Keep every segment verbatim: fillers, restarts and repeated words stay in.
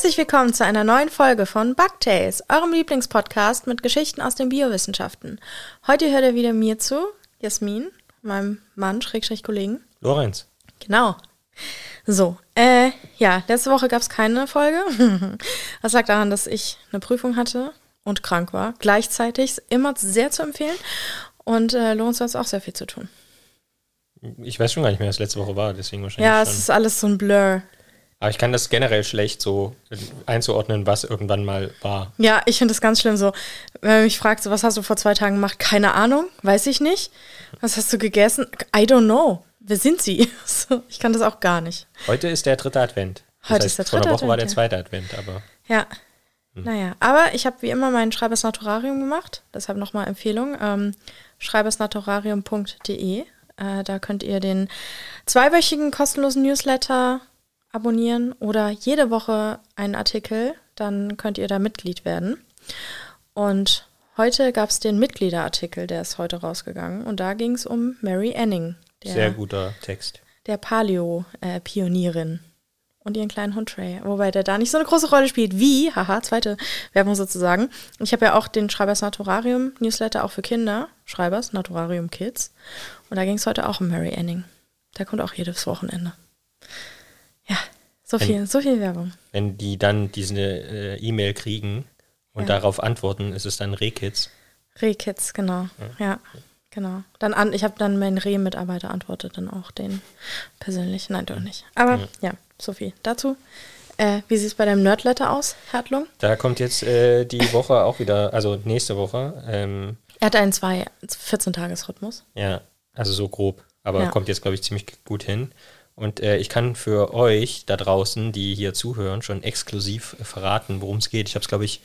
Herzlich willkommen zu einer neuen Folge von Bugtales, eurem Lieblingspodcast mit Geschichten aus den Biowissenschaften. Heute hört ihr wieder mir zu, Jasmin, meinem Mann, Schrägstrich Kollegen. Lorenz. Genau. So, äh, ja, letzte Woche gab es keine Folge. Das lag daran, dass ich eine Prüfung hatte und krank war. Gleichzeitig immer sehr zu empfehlen. Und äh, Lorenz hat auch sehr viel zu tun. Ich weiß schon gar nicht mehr, was letzte Woche war, deswegen wahrscheinlich Ja, schon. es ist alles so ein Blur. Aber ich kann das generell schlecht so einzuordnen, was irgendwann mal war. Ja, ich finde das ganz schlimm so. Wenn man mich fragt, so, was hast du vor zwei Tagen gemacht? Keine Ahnung, weiß ich nicht. Was hast du gegessen? I don't know. Wer sind sie? So, ich kann das auch gar nicht. Heute ist der dritte Advent. Das Heute heißt, ist der dritte vor einer Woche Advent, war der ja. zweite Advent, aber... Ja, hm. naja. Aber ich habe wie immer mein Schreibers Naturarium gemacht. Deshalb nochmal Empfehlung. Ähm, schreibersnaturarium punkt de. Äh, da könnt ihr den zweiwöchigen kostenlosen Newsletter abonnieren oder jede Woche einen Artikel. Dann könnt ihr da Mitglied werden. Und heute gab es den Mitgliederartikel, der ist heute rausgegangen. Und da ging es um Mary Anning. Der, Sehr guter Text. Der Paleo-Pionierin und ihren kleinen Hund Trey. Wobei der da nicht so eine große Rolle spielt wie, haha, zweite Werbung sozusagen. Ich habe ja auch den Schreibers Naturarium Newsletter auch für Kinder. Schreibers Naturarium Kids. Und da ging es heute auch um Mary Anning. Der kommt auch jedes Wochenende. Ja, so viel, wenn, so viel Werbung. Wenn die dann diese äh, E-Mail kriegen und ja. darauf antworten, ist es dann Rehkids. Rehkids, genau. Ja. ja. Genau. Dann an, ich habe dann meinen Reh-Mitarbeiter antwortet dann auch den persönlich. Nein, doch nicht. Aber ja, ja so viel dazu. Äh, wie sieht es bei deinem Nerdletter aus, Hertlung? Da kommt jetzt äh, die Woche auch wieder, also nächste Woche. Ähm, er hat einen zwei, vierzehn-Tages-Rhythmus. Ja, also so grob. Aber ja. kommt jetzt, glaube ich, ziemlich gut hin. Und äh, ich kann für euch da draußen, die hier zuhören, schon exklusiv verraten, worum es geht. Ich habe es, glaube ich,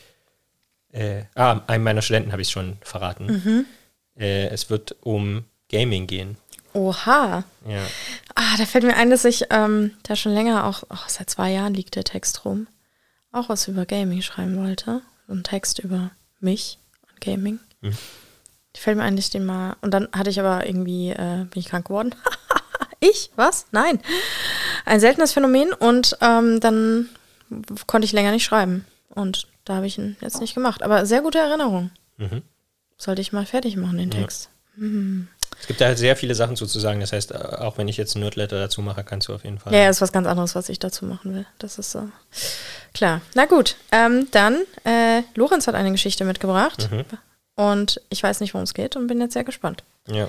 äh, ah, einem meiner Studenten habe ich es schon verraten. Mhm. Äh, es wird um Gaming gehen. Oha. Ja. Ah, da fällt mir ein, dass ich ähm, da schon länger, auch oh, seit zwei Jahren liegt der Text rum, auch was über Gaming schreiben wollte. So ein Text über mich und Gaming. Mhm. Fällt mir ein, dass ich den mal, und dann hatte ich aber irgendwie, äh, bin ich krank geworden. Ich? Was? Nein. Ein seltenes Phänomen und ähm, dann konnte ich länger nicht schreiben. Und da habe ich ihn jetzt nicht gemacht. Aber sehr gute Erinnerung. Mhm. Sollte ich mal fertig machen, den Text. Ja. Mhm. Es gibt da halt sehr viele Sachen sozusagen. Das heißt, auch wenn ich jetzt ein Nerdletter dazu mache, kannst du auf jeden Fall. Ja, ja, ist was ganz anderes, was ich dazu machen will. Das ist so. Klar. Na gut. Ähm, dann, äh, Lorenz hat eine Geschichte mitgebracht. Mhm. Und ich weiß nicht, worum es geht und bin jetzt sehr gespannt. Ja.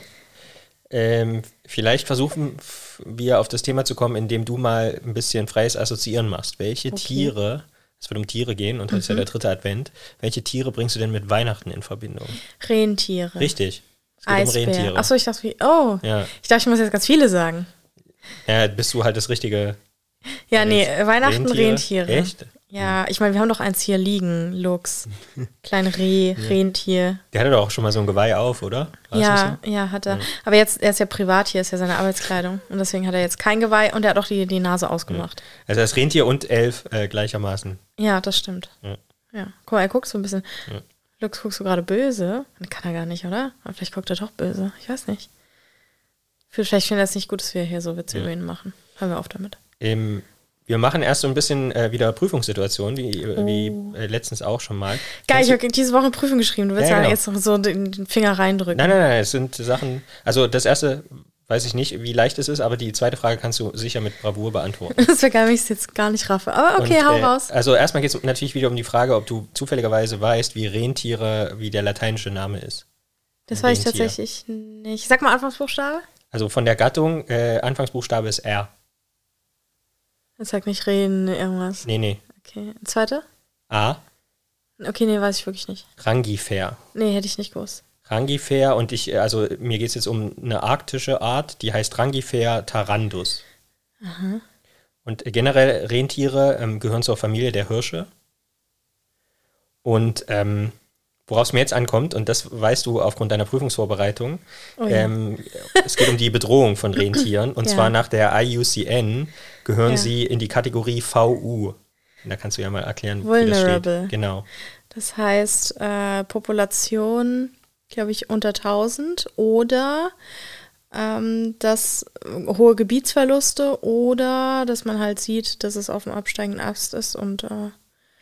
Ähm, vielleicht versuchen wir auf das Thema zu kommen, indem du mal ein bisschen freies Assoziieren machst. Welche okay. Tiere, es wird um Tiere gehen und heute mhm. ist ja der dritte Advent, welche Tiere bringst du denn mit Weihnachten in Verbindung? Rentiere. Richtig. Es geht Eisbär. um Rentiere. Achso, ich dachte, wie, oh, ja. ich dachte, ich muss jetzt ganz viele sagen. Ja, bist du halt das richtige. Ja, nee, Weihnachten Rentiere. Rentiere. Echt? Ja, ich meine, wir haben doch eins hier liegen, Lux. Kleine Reh, ja. Rentier. Der hatte doch auch schon mal so ein Geweih auf, oder? War ja, so? ja, hat er. Ja. Aber jetzt, er ist ja privat, hier ist ja seine Arbeitskleidung. Und deswegen hat er jetzt kein Geweih und er hat auch die, die Nase ausgemacht. Ja. Also das Rentier und Elf äh, gleichermaßen. Ja, das stimmt. Ja. ja. Guck mal, er guckt so ein bisschen. Ja. Lux, guckst du gerade böse? Kann er gar nicht, oder? Aber vielleicht guckt er doch böse. Ich weiß nicht. Vielleicht finde ich das nicht gut, dass wir hier so Witze ja. über ihn machen. Hören wir auf damit. Im Wir machen erst so ein bisschen äh, wieder Prüfungssituationen, wie, oh. wie äh, letztens auch schon mal. Geil, ich habe diese Woche eine Prüfung geschrieben. Du willst ja, ja genau. jetzt noch so den, den Finger reindrücken. Nein, nein, nein, es sind Sachen, also das erste weiß ich nicht, wie leicht es ist, aber die zweite Frage kannst du sicher mit Bravour beantworten. Das wäre geil, wenn ich es jetzt gar nicht raffe. Aber okay, Und, hau äh, raus. Also erstmal geht es natürlich wieder um die Frage, ob du zufälligerweise weißt, wie Rentiere, wie der lateinische Name ist. Das weiß ich tatsächlich nicht. Sag mal Anfangsbuchstabe. Also von der Gattung, äh, Anfangsbuchstabe ist R. Das sagt nicht Rehen, irgendwas. Nee, nee. Okay. Zweite? A. Okay, nee, weiß ich wirklich nicht. Rangifer. Nee, hätte ich nicht gewusst. Rangifer und ich, also mir geht es jetzt um eine arktische Art, die heißt Rangifer tarandus. Aha. Und generell Rentiere ähm, gehören zur Familie der Hirsche. Und ähm, worauf es mir jetzt ankommt, und das weißt du aufgrund deiner Prüfungsvorbereitung, oh ja. ähm, es geht um die Bedrohung von Rentieren. Und ja. zwar nach der I U C N gehören ja. sie in die Kategorie V U. Und da kannst du ja mal erklären, Vulnerable. wie das steht. Genau. Das heißt, äh, Population, glaube ich, unter tausend oder ähm, dass hohe Gebietsverluste oder dass man halt sieht, dass es auf dem absteigenden Ast ist und äh,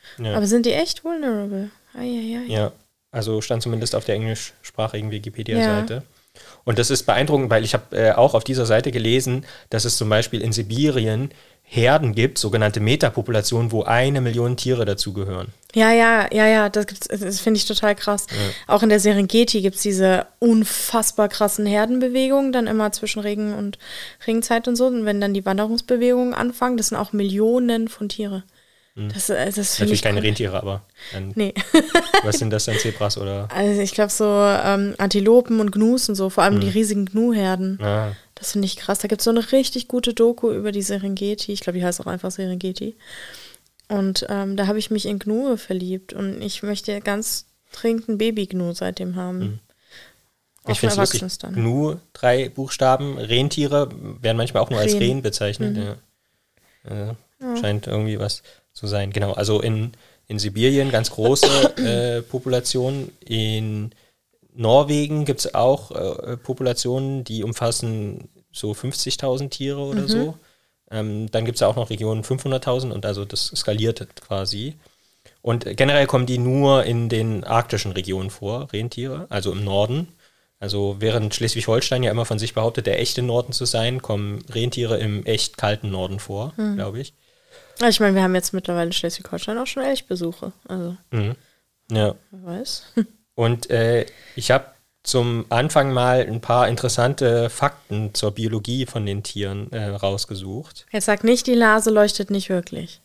Ja. Aber sind die echt vulnerable? Eieiei. Ja, also stand zumindest auf der englischsprachigen Wikipedia-Seite. Ja. Und das ist beeindruckend, weil ich habe äh, auch auf dieser Seite gelesen, dass es zum Beispiel in Sibirien Herden gibt, sogenannte Metapopulationen, wo eine Million Tiere dazugehören. Ja, ja, ja, ja, das, das finde ich total krass. Ja. Auch in der Serengeti gibt es diese unfassbar krassen Herdenbewegungen, dann immer zwischen Regen- und Regenzeit und so. Und wenn dann die Wanderungsbewegungen anfangen, das sind auch Millionen von Tiere. Das, das Natürlich ich keine cool. Rentiere, aber dann, nee. Was sind das dann, Zebras oder? Also ich glaube so ähm, Antilopen und Gnus und so, vor allem hm. die riesigen Gnu-Herden. Ah. Das finde ich krass. Da gibt es so eine richtig gute Doku über die Serengeti. Ich glaube, die heißt auch einfach Serengeti. Und ähm, da habe ich mich in Gnu verliebt und ich möchte ganz dringend ein Baby-Gnu seitdem haben. Hm. Ich finde es lustig. Dann. Gnu, drei Buchstaben, Rentiere werden manchmal auch nur als Rehen. Rehen bezeichnet. Mhm. Ja. Also, ja. Scheint irgendwie was zu sein. Genau, also in, in Sibirien ganz große äh, Populationen. In Norwegen gibt es auch äh, Populationen, die umfassen so fünfzigtausend Tiere oder mhm. so. Ähm, dann gibt es auch noch Regionen fünfhunderttausend und also das skaliert quasi. Und generell kommen die nur in den arktischen Regionen vor, Rentiere, also im Norden. Also während Schleswig-Holstein ja immer von sich behauptet, der echte Norden zu sein, kommen Rentiere im echt kalten Norden vor, mhm. glaube ich. Ich meine, wir haben jetzt mittlerweile in Schleswig-Holstein auch schon Elchbesuche. Also, mhm. ja. Wer weiß. Und äh, ich habe zum Anfang mal ein paar interessante Fakten zur Biologie von den Tieren äh, rausgesucht. Jetzt sag nicht, die Nase leuchtet nicht wirklich.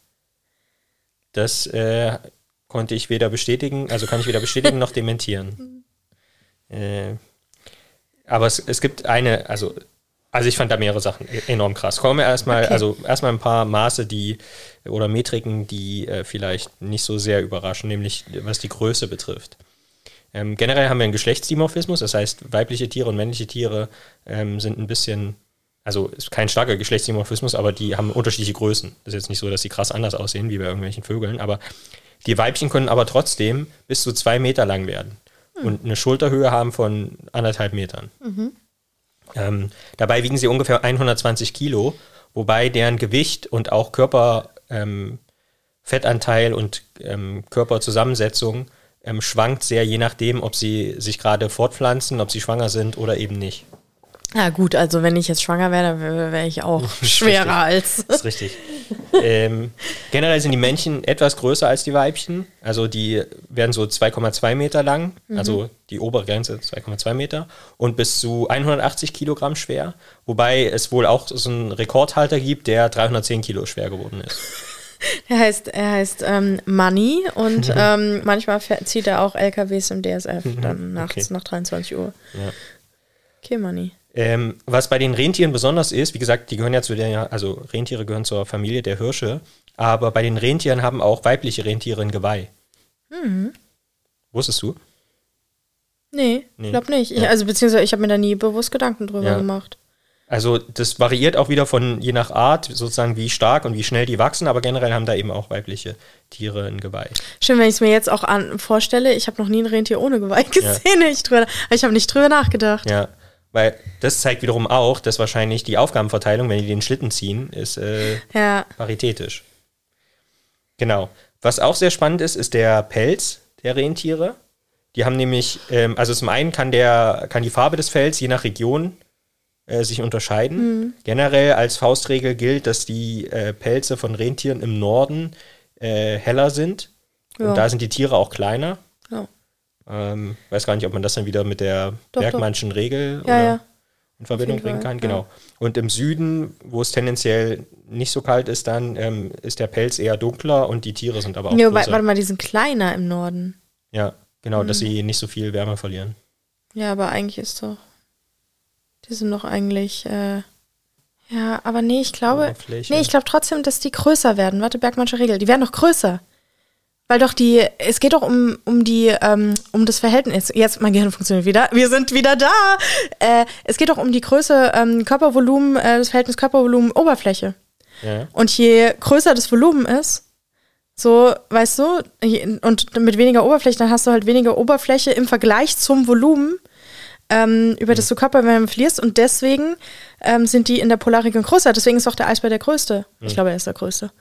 Das äh, konnte ich weder bestätigen, also kann ich weder bestätigen noch dementieren. äh, aber es, es gibt eine, also Also ich fand da mehrere Sachen enorm krass. Kommen wir erstmal, okay. also erstmal ein paar Maße, die oder Metriken, die äh, vielleicht nicht so sehr überraschen, nämlich was die Größe betrifft. Ähm, generell haben wir einen Geschlechtsdimorphismus, das heißt, weibliche Tiere und männliche Tiere ähm, sind ein bisschen, also ist kein starker Geschlechtsdimorphismus, aber die haben unterschiedliche Größen. Das ist jetzt nicht so, dass sie krass anders aussehen, wie bei irgendwelchen Vögeln, aber die Weibchen können aber trotzdem bis zu zwei Meter lang werden hm. und eine Schulterhöhe haben von anderthalb Metern. Mhm. Ähm, dabei wiegen sie ungefähr hundertzwanzig Kilo, wobei deren Gewicht und auch Körperfettanteil ähm, und ähm, Körperzusammensetzung ähm, schwankt sehr, je nachdem, ob sie sich gerade fortpflanzen, ob sie schwanger sind oder eben nicht. Ja gut, also wenn ich jetzt schwanger wäre, wäre wär ich auch schwerer als... Das ist richtig. ähm, generell sind die Männchen etwas größer als die Weibchen. Also die werden so zwei Komma zwei Meter lang, mhm. also die obere Grenze zwei Komma zwei Meter und bis zu hundertachtzig Kilogramm schwer. Wobei es wohl auch so einen Rekordhalter gibt, der dreihundertzehn Kilo schwer geworden ist. Er heißt, er heißt ähm, Money und ähm, manchmal zieht er auch L K Ws im D S F dann nachts okay. nach dreiundzwanzig Uhr. Ja. Okay, Money. Ähm, was bei den Rentieren besonders ist, wie gesagt, die gehören ja zu der, also Rentiere gehören zur Familie der Hirsche, aber bei den Rentieren haben auch weibliche Rentiere ein Geweih. Mhm. Wusstest du? Nee, nee. ich glaube nicht. Ich, ja. Also beziehungsweise ich habe mir da nie bewusst Gedanken drüber ja. gemacht. Also das variiert auch wieder von je nach Art, sozusagen wie stark und wie schnell die wachsen, aber generell haben da eben auch weibliche Tiere ein Geweih. Schön, wenn ich es mir jetzt auch an, vorstelle, ich habe noch nie ein Rentier ohne Geweih gesehen. Ja. Ich, drüber, ich habe nicht drüber nachgedacht. Ja. Weil das zeigt wiederum auch, dass wahrscheinlich die Aufgabenverteilung, wenn die den Schlitten ziehen, ist äh, ja. paritätisch. Genau. Was auch sehr spannend ist, ist der Pelz der Rentiere. Die haben nämlich, ähm, also zum einen kann, der, kann die Farbe des Fells je nach Region äh, sich unterscheiden. Mhm. Generell als Faustregel gilt, dass die äh, Pelze von Rentieren im Norden äh, heller sind. Ja. Und da sind die Tiere auch kleiner. Ja. Ähm, weiß gar nicht, ob man das dann wieder mit der doch, Bergmannschen doch. Regel ja, oder ja. in Verbindung bringen kann. Fall, genau. Ja. Und im Süden, wo es tendenziell nicht so kalt ist, dann ähm, ist der Pelz eher dunkler und die Tiere sind aber auch ja, größer. Warte mal, die sind kleiner im Norden. Ja, genau, mhm. dass sie nicht so viel Wärme verlieren. Ja, aber eigentlich ist doch, die sind doch eigentlich, äh, ja, aber nee, ich glaube, nee, ich glaube trotzdem, dass die größer werden. Warte, Bergmannsche Regel, die werden doch größer. Weil doch die, es geht doch um, um die, ähm, um das Verhältnis. Jetzt, mein Gehirn funktioniert wieder. Wir sind wieder da. Äh, es geht doch um die Größe, ähm, Körpervolumen, äh, das Verhältnis Körpervolumen-Oberfläche. Ja. Und je größer das Volumen ist, so, weißt du, und mit weniger Oberfläche, dann hast du halt weniger Oberfläche im Vergleich zum Volumen, ähm, über mhm. das du Körperwärme verlierst. Und deswegen ähm, sind die in der Polarregion größer. Deswegen ist auch der Eisbär der größte. Mhm. Ich glaube, er ist der größte.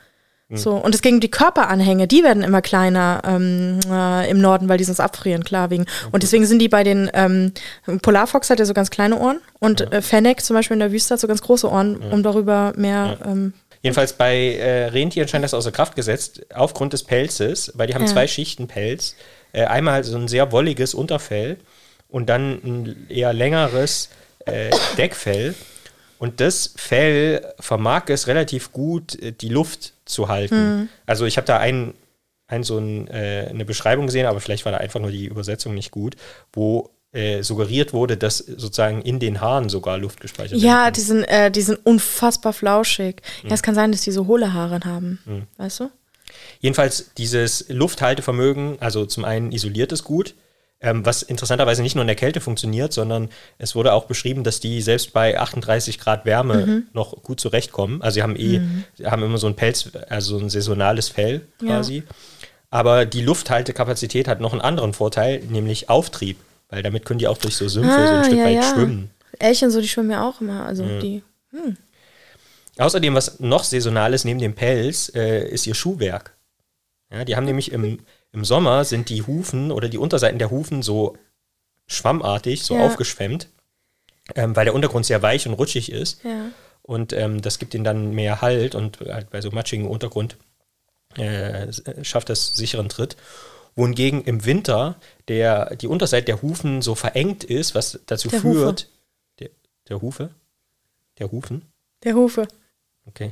Mhm. So. Und es ging um die Körperanhänge, die werden immer kleiner ähm, äh, im Norden, weil die sonst abfrieren, klar. Wegen. Okay. Und deswegen sind die bei den, ähm, Polarfox hat ja so ganz kleine Ohren und ja. äh, Fennec zum Beispiel in der Wüste hat so ganz große Ohren, ja. um darüber mehr... Ja. Ähm, Jedenfalls bei äh, Rentieren scheint das außer Kraft gesetzt, aufgrund des Pelzes, weil die haben ja. zwei Schichten Pelz. Äh, einmal so ein sehr wolliges Unterfell und dann ein eher längeres äh, Deckfell. Und das Fell vermag es relativ gut, die Luft zu halten. Mhm. Also ich habe da ein, ein, so ein, äh, eine Beschreibung gesehen, aber vielleicht war da einfach nur die Übersetzung nicht gut, wo äh, suggeriert wurde, dass sozusagen in den Haaren sogar Luft gespeichert wird. Ja, die sind, äh, die sind unfassbar flauschig. Mhm. Ja, es kann sein, dass die so hohle Haare haben, mhm. weißt du? Jedenfalls dieses Lufthaltevermögen, also zum einen isoliert es gut, ähm, was interessanterweise nicht nur in der Kälte funktioniert, sondern es wurde auch beschrieben, dass die selbst bei achtunddreißig Grad Wärme mhm. noch gut zurechtkommen. Also sie haben eh, mhm. haben immer so ein Pelz, also so ein saisonales Fell quasi. Ja. Aber die Lufthaltekapazität hat noch einen anderen Vorteil, nämlich Auftrieb, weil damit können die auch durch so Sümpfe ah, so ein Stück ja, weit ja. schwimmen. Elchen so, die schwimmen ja auch immer, also mhm. die. Hm. Außerdem, was noch saisonal ist neben dem Pelz, äh, ist ihr Schuhwerk. Ja, die haben nämlich im, im Sommer sind die Hufen oder die Unterseiten der Hufen so schwammartig, so ja. aufgeschwemmt, ähm, weil der Untergrund sehr weich und rutschig ist. Ja. Und ähm, das gibt ihnen dann mehr Halt und halt bei so matschigem Untergrund äh, schafft das sicheren Tritt. Wohingegen im Winter der, die Unterseite der Hufen so verengt ist, was dazu der führt. Hufe. Der, der Hufe? Der Hufen? Der Hufe. Okay.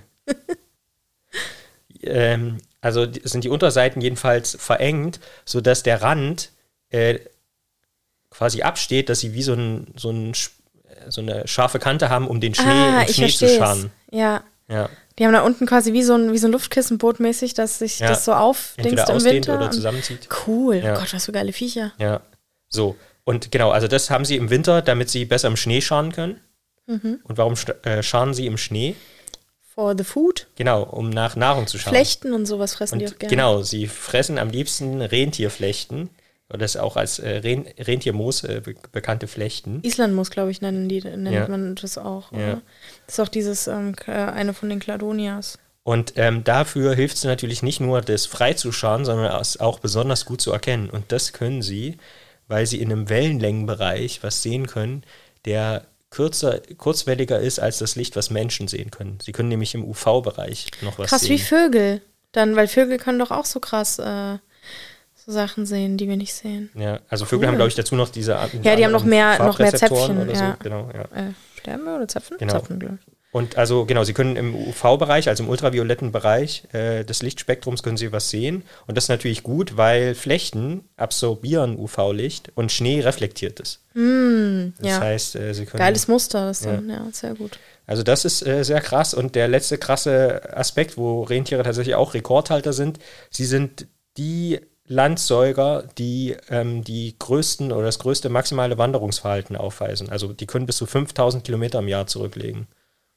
ähm, also sind die Unterseiten jedenfalls verengt, sodass der Rand äh, quasi absteht, dass sie wie so, ein, so, ein, so eine scharfe Kante haben, um den Schnee, ah, im Schnee zu scharen. Ja. ja. Die haben da unten quasi wie so ein, wie so ein Luftkissenboot mäßig, dass sich ja. das so aufdingst im Winter. Oder zusammenzieht. Cool. Ja. Oh Gott, was für geile Viecher. Ja. So. Und genau, also das haben sie im Winter, damit sie besser im Schnee scharen können. Mhm. Und warum äh, scharen sie im Schnee? For the food. Genau, um nach Nahrung zu scharen. Flechten und sowas fressen und die auch gerne. Genau, sie fressen am liebsten Rentierflechten. Oder das auch als äh, Ren- Rentiermoos äh, be- bekannte Flechten. Islandmoos, glaube ich, nennen die, nennt ja. man das auch. Oder? Ja. Das ist auch dieses, ähm, eine von den Cladonias. Und ähm, dafür hilft es natürlich nicht nur, das frei zu scharen, sondern es auch besonders gut zu erkennen. Und das können sie, weil sie in einem Wellenlängenbereich was sehen können, der kürzer, kurzwelliger ist als das Licht, was Menschen sehen können. Sie können nämlich im U V-Bereich noch was krass sehen. Krass wie Vögel. Dann, weil Vögel können doch auch so krass äh, so Sachen sehen, die wir nicht sehen. Ja, also Vögel cool. haben, glaube ich, dazu noch diese Art. Ja, die haben noch mehr, noch mehr Zäpfchen. Oder ja. so. Genau, ja. Äh, Sterne oder Zäpfen? Genau. Zäpfen, glaube ich. Und also genau, sie können im U V-Bereich, also im ultravioletten Bereich äh, des Lichtspektrums können sie was sehen. Und das ist natürlich gut, weil Flechten absorbieren U V-Licht und Schnee reflektiert es. Mm, das ja. heißt, äh, sie können... Geiles Muster, das ja. dann, ja, sehr gut. Also das ist äh, sehr krass. Und der letzte krasse Aspekt, wo Rentiere tatsächlich auch Rekordhalter sind, sie sind die Landsäuger, die ähm, die größten oder das größte maximale Wanderungsverhalten aufweisen. Also die können bis zu fünftausend Kilometer im Jahr zurücklegen.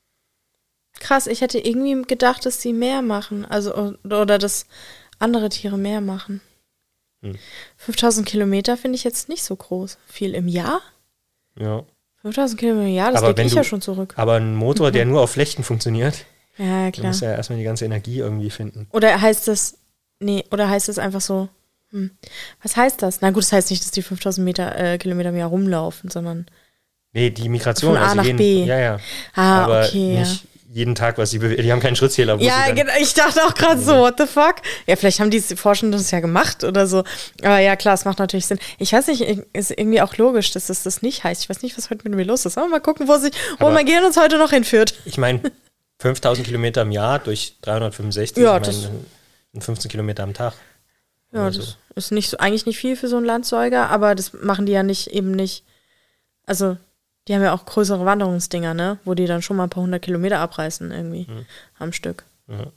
Krass, ich hätte irgendwie gedacht, dass sie mehr machen. Also, oder dass andere Tiere mehr machen. Hm. fünftausend Kilometer finde ich jetzt nicht so groß. Viel im Jahr? Ja. fünftausend Kilometer im Jahr, das lege ich ja schon zurück. Aber ein Motor, der nur auf Flechten funktioniert, ja, klar. der muss ja erstmal die ganze Energie irgendwie finden. Oder heißt das, nee, oder heißt das einfach so, hm, was heißt das? Na gut, das heißt nicht, dass die fünftausend Meter, äh, Kilometer im Jahr rumlaufen, sondern nee, die Migration. Von A also nach jeden, B. Ja, ja. Ah, aber okay, nicht ja. jeden Tag, was sie bewegen. Die haben keinen Schrittzähler. Wo ja, sie dann genau. Ich dachte auch gerade so, what the fuck? Ja, vielleicht haben die Forschenden das ja gemacht oder so. Aber ja, klar, es macht natürlich Sinn. Ich weiß nicht, ist irgendwie auch logisch, dass das das nicht heißt. Ich weiß nicht, was heute mit mir los ist. Aber mal gucken, wo, sich, wo aber mein Gehirn uns heute noch hinführt. Ich meine, fünftausend Kilometer im Jahr durch dreihundertfünfundsechzig, ja, ich meine, fünfzehn Kilometer am Tag. Ja, das so. ist nicht so, eigentlich nicht viel für so einen Landsäuger, aber das machen die ja nicht, eben nicht. Also, die haben ja auch größere Wanderungsdinger, ne? Wo die dann schon mal ein paar hundert Kilometer abreißen irgendwie mhm. am Stück. Mhm.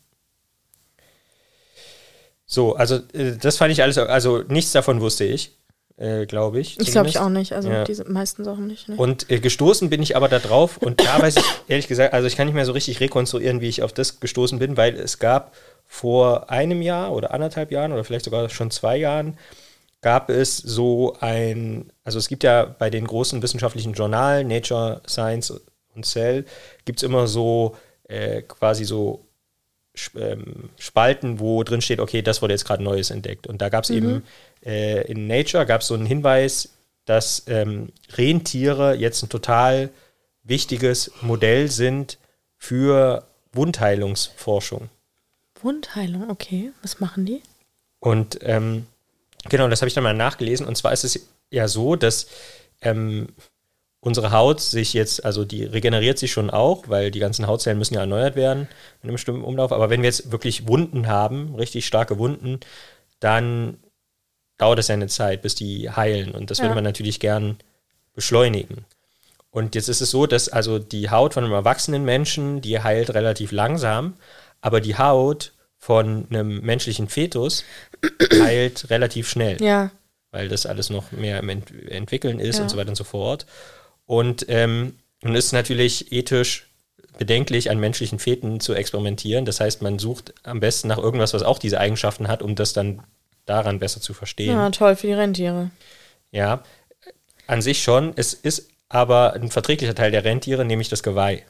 So, also äh, das fand ich alles, also nichts davon wusste ich, äh, glaube ich. Ich glaube ich auch nicht, also ja. diese meisten Sachen nicht. Ne? Und äh, gestoßen bin ich aber da drauf und da weiß ich ehrlich gesagt, also ich kann nicht mehr so richtig rekonstruieren, wie ich auf das gestoßen bin, weil es gab vor einem Jahr oder anderthalb Jahren oder vielleicht sogar schon zwei Jahren gab es so ein, also es gibt ja bei den großen wissenschaftlichen Journalen, Nature, Science und Cell, gibt es immer so äh, quasi so Spalten, wo drin steht, okay, das wurde jetzt gerade Neues entdeckt. Und da gab es mhm. eben äh, in Nature gab es so einen Hinweis, dass ähm, Rentiere jetzt ein total wichtiges Modell sind für Wundheilungsforschung. Wundheilung, okay. Was machen die? Und ähm, genau, das habe ich dann mal nachgelesen. Und zwar ist es ja so, dass ähm, unsere Haut sich jetzt, also die regeneriert sich schon auch, weil die ganzen Hautzellen müssen ja erneuert werden in einem bestimmten Umlauf. Aber wenn wir jetzt wirklich Wunden haben, richtig starke Wunden, dann dauert es ja eine Zeit, bis die heilen. Und das ja. würde man natürlich gern beschleunigen. Und jetzt ist es so, dass also die Haut von einem erwachsenen Menschen, die heilt relativ langsam, aber die Haut von einem menschlichen Fetus heilt relativ schnell. Ja. Weil das alles noch mehr im Ent- Entwickeln ist ja. und so weiter und so fort. Und ähm, nun ist es natürlich ethisch bedenklich, an menschlichen Feten zu experimentieren. Das heißt, man sucht am besten nach irgendwas, was auch diese Eigenschaften hat, um das dann daran besser zu verstehen. Ja, toll für die Rentiere. Ja, an sich schon. Es ist aber ein verträglicher Teil der Rentiere, nämlich das Geweih.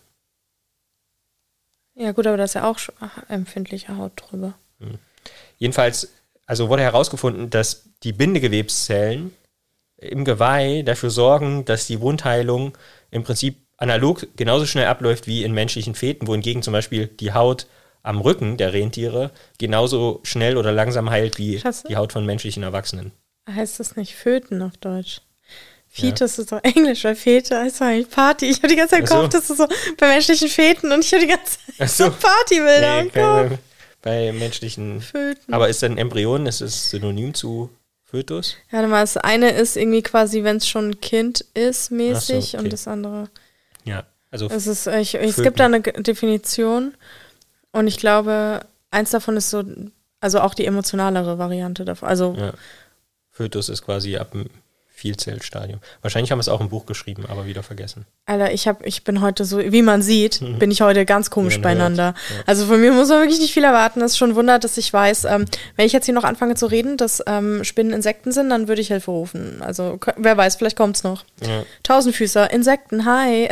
Ja gut, aber da ist ja auch empfindliche Haut drüber. Hm. Jedenfalls, also wurde herausgefunden, dass die Bindegewebszellen im Geweih dafür sorgen, dass die Wundheilung im Prinzip analog genauso schnell abläuft wie in menschlichen Feten, wohingegen zum Beispiel die Haut am Rücken der Rentiere genauso schnell oder langsam heilt wie Schasse? die Haut von menschlichen Erwachsenen. Heißt das nicht Föten auf Deutsch? Fetus ja. ist doch Englisch, weil Fete heißt doch eigentlich Party. Ich habe die ganze Zeit gehofft, das ist so bei menschlichen Feten und ich habe die ganze Zeit so, so Partybilder nee, im Kopf. Bei menschlichen Föten. Aber ist dann Embryon, ist es synonym zu Fötus? Ja, das eine ist irgendwie quasi, wenn es schon ein Kind ist, mäßig so, okay. und das andere. Ja, also. Es, ist, ich, es gibt da eine Definition und ich glaube, eins davon ist so, also auch die emotionalere Variante davon. Also ja. Fötus ist quasi ab dem Vielzellstadium. Wahrscheinlich haben wir es auch im Buch geschrieben, aber wieder vergessen. Alter, ich, hab, ich bin heute so, wie man sieht, mhm. bin ich heute ganz komisch beieinander. Ja. Also von mir muss man wirklich nicht viel erwarten. Es ist schon ein Wunder, dass ich weiß, ähm, wenn ich jetzt hier noch anfange zu reden, dass ähm, Spinnen Insekten sind, dann würde ich Hilfe rufen. Also wer weiß, vielleicht kommt es noch. Ja. Tausendfüßer, Insekten, hi.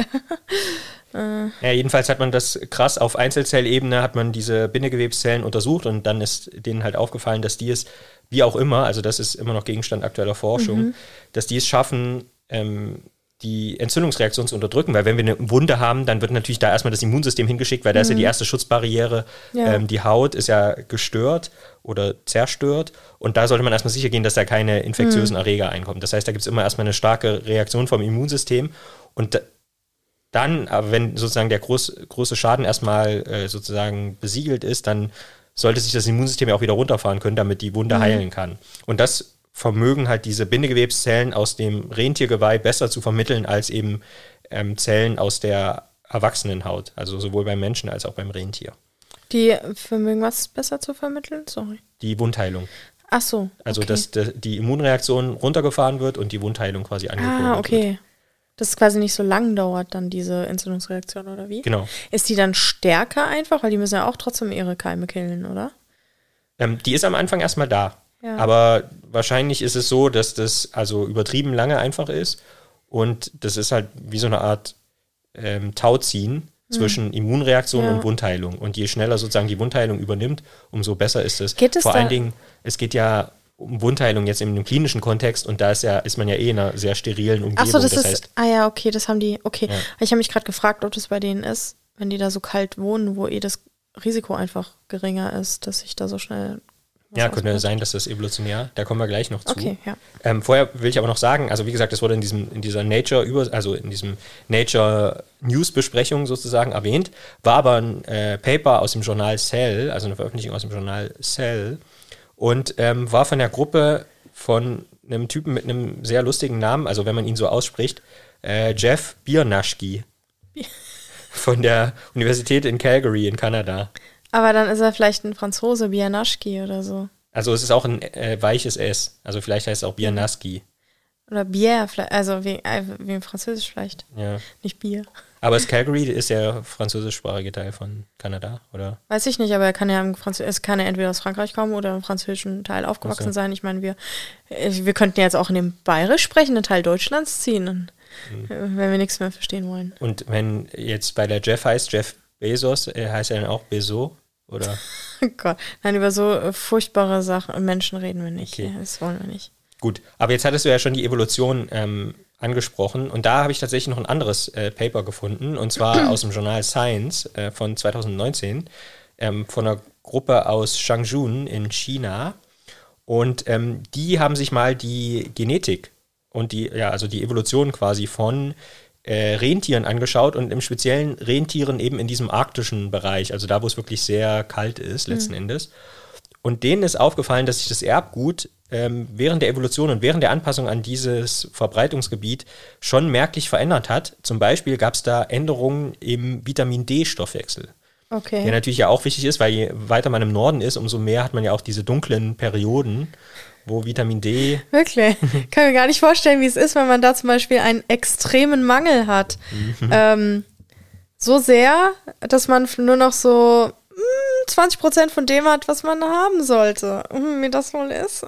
äh. Ja, jedenfalls hat man das krass auf Einzelzellebene, hat man diese Bindegewebszellen untersucht und dann ist denen halt aufgefallen, dass die es wie auch immer, also das ist immer noch Gegenstand aktueller Forschung, mhm. dass die es schaffen, ähm, die Entzündungsreaktion zu unterdrücken, weil wenn wir eine Wunde haben, dann wird natürlich da erstmal das Immunsystem hingeschickt, weil da mhm. ist ja die erste Schutzbarriere, ja. ähm, die Haut ist ja gestört oder zerstört und da sollte man erstmal sicher gehen, dass da keine infektiösen mhm. Erreger einkommen. Das heißt, da gibt es immer erstmal eine starke Reaktion vom Immunsystem und da, dann, aber wenn sozusagen der groß, große Schaden erstmal äh, sozusagen besiegelt ist, dann sollte sich das Immunsystem ja auch wieder runterfahren können, damit die Wunde mhm. heilen kann. Und das vermögen halt diese Bindegewebszellen aus dem Rentiergeweih besser zu vermitteln als eben ähm, Zellen aus der Erwachsenenhaut, also sowohl beim Menschen als auch beim Rentier. Die vermögen was besser zu vermitteln? Sorry. Die Wundheilung. Ach so. Okay. Also dass de, die Immunreaktion runtergefahren wird und die Wundheilung quasi angekurbelt wird. Ah, okay. Wird. Dass es quasi nicht so lang dauert, dann diese Entzündungsreaktion, oder wie? Genau. Ist die dann stärker einfach? Weil die müssen ja auch trotzdem ihre Keime killen, oder? Ähm, die ist am Anfang erstmal da. Ja. Aber wahrscheinlich ist es so, dass das also übertrieben lange einfach ist. Und das ist halt wie so eine Art ähm, Tauziehen zwischen mhm. Immunreaktion ja. und Wundheilung. Und je schneller sozusagen die Wundheilung übernimmt, umso besser ist es. Geht es Vor da? allen Dingen, es geht ja um Wundheilung jetzt in einem klinischen Kontext und da ist ja ist man ja eh in einer sehr sterilen Umgebung. Ach so, das, das ist, heißt, ah ja, okay, das haben die, okay. Ja. Ich habe mich gerade gefragt, ob das bei denen ist, wenn die da so kalt wohnen, wo eh das Risiko einfach geringer ist, dass sich da so schnell ja, könnte sein, dass das evolutionär, da kommen wir gleich noch zu. Okay, ja. Ähm, vorher will ich aber noch sagen, also wie gesagt, das wurde in diesem, in dieser Nature über, also in diesem Nature News Besprechung sozusagen erwähnt, war aber ein äh, Paper aus dem Journal Cell, also eine Veröffentlichung aus dem Journal Cell und ähm, war von der Gruppe von einem Typen mit einem sehr lustigen Namen, also wenn man ihn so ausspricht, äh, Jeff Biernaschki von der Universität in Calgary in Kanada. Aber dann ist er vielleicht ein Franzose, Biernaschki oder so. Also es ist auch ein äh, weiches S, also vielleicht heißt es auch Biernaschki. Oder Bier, also wie, wie im Französisch vielleicht. Ja. Nicht Bier. Aber es Calgary ist der französischsprachige Teil von Kanada, oder? Weiß ich nicht, aber er kann ja im Französ- es kann ja entweder aus Frankreich kommen oder im französischen Teil aufgewachsen so. sein. Ich meine, wir, wir könnten jetzt auch in den bayerisch sprechenden Teil Deutschlands ziehen, mhm. wenn wir nichts mehr verstehen wollen. Und wenn jetzt bei der Jeff heißt, Jeff Bezos, er heißt ja dann auch Bezos, Oder? Oh Gott. Nein, über so äh, furchtbare Sachen, Menschen reden wir nicht. Okay. Ja, das wollen wir nicht. Gut, aber jetzt hattest du ja schon die Evolution ähm, angesprochen und da habe ich tatsächlich noch ein anderes äh, Paper gefunden und zwar aus dem Journal Science äh, von zwanzig neunzehn ähm, von einer Gruppe aus Changchun in China und ähm, die haben sich mal die Genetik und die, ja, also die Evolution quasi von äh, Rentieren angeschaut und im Speziellen Rentieren eben in diesem arktischen Bereich, also da, wo es wirklich sehr kalt ist letzten mhm. Endes. Und denen ist aufgefallen, dass sich das Erbgut ähm, während der Evolution und während der Anpassung an dieses Verbreitungsgebiet schon merklich verändert hat. Zum Beispiel gab es da Änderungen im Vitamin-D-Stoffwechsel. Okay. Der natürlich ja auch wichtig ist, weil je weiter man im Norden ist, umso mehr hat man ja auch diese dunklen Perioden, wo Vitamin D... Wirklich? Kann mir gar nicht vorstellen, wie es ist, wenn man da zum Beispiel einen extremen Mangel hat. Mhm. Ähm, so sehr, dass man nur noch so mh, zwanzig Prozent von dem hat, was man haben sollte. Und wie das wohl ist.